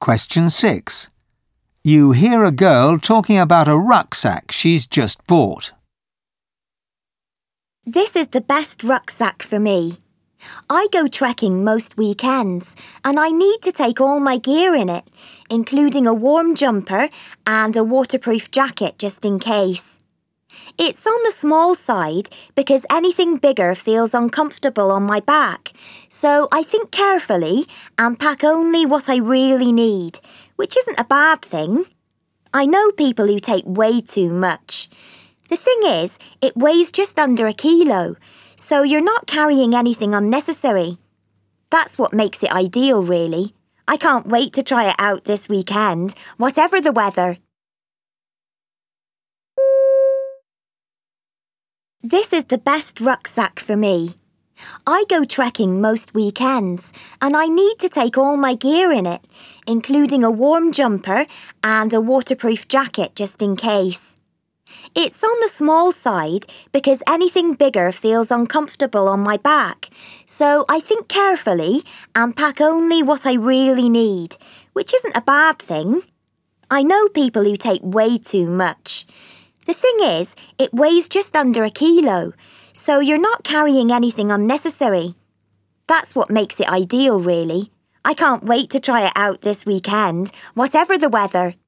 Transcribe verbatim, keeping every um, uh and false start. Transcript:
Question six. You hear a girl talking about a rucksack she's just bought. This is the best rucksack for me. I go trekking most weekends and I need to take all my gear in it, including a warm jumper and a waterproof jacket just in case. It's on the small side because anything bigger feels uncomfortable on my back, so I think carefully and pack only what I really need, which isn't a bad thing. I know people who take way too much. The thing is, it weighs just under a kilo, so you're not carrying anything unnecessary. That's what makes it ideal, really. I can't wait to try it out this weekend, whatever the weather. This is the best rucksack for me. I go trekking most weekends and I need to take all my gear in it, including a warm jumper and a waterproof jacket just in case. It's on the small side because anything bigger feels uncomfortable on my back, so I think carefully and pack only what I really need, which isn't a bad thing. I know people who take way too much. The thing is, it weighs just under a kilo, so you're not carrying anything unnecessary. That's what makes it ideal, really. I can't wait to try it out this weekend, whatever the weather.